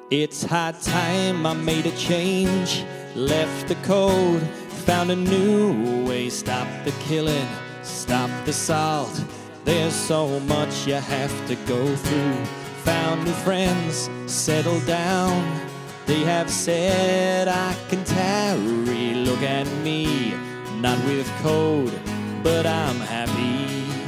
It's high time I made a change, left the code, found a new way. Stop the killing, stop the salt. There's so much you have to go through. Found new friends, settled down. They have said I can tarry. Look at me, not with code, but I'm happy.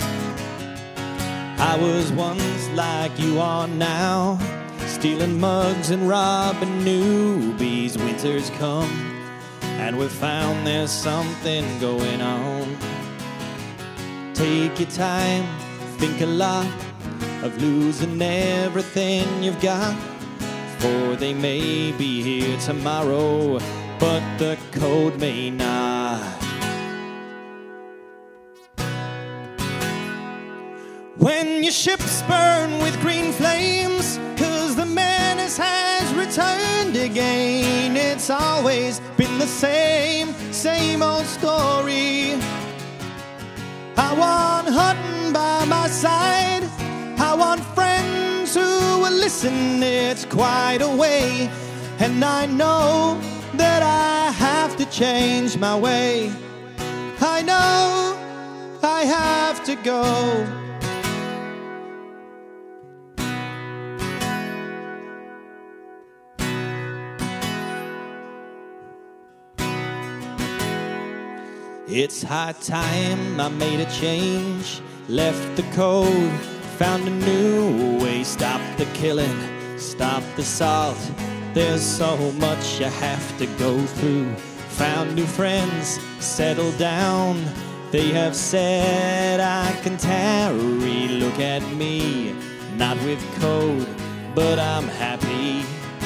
I was once like you are now, stealing mugs and robbing newbies. Winter's come, and we've found there's something going on. Take your time, think a lot of losing everything you've got, for they may be here tomorrow, but the code may not. When your ships burn with green flames, 'cause the menace has returned again, it's always been the same old story. I want hunting by my side, I want friends who will listen. It's quite a way, and I know that I have to change my way. I know I have to go. It's high time I made a change, left the code, found a new way. Stop the killing, stop the salt. There's so much you have to go through. Found new friends, settled down. They have said I can tarry. Look at me, not with code, but I'm happy.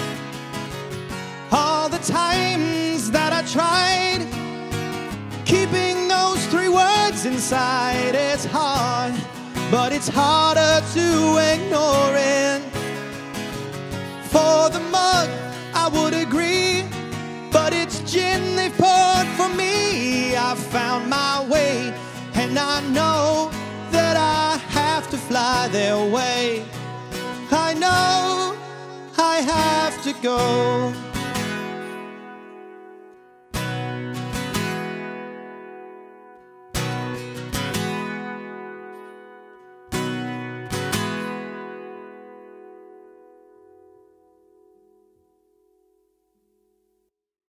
All the times that I tried keeping those 3 words inside, it's hard, but it's harder to ignore it. For the mug, I would agree, but it's gin they've poured for me. I've found my way, and I know that I have to fly their way. I know I have to go.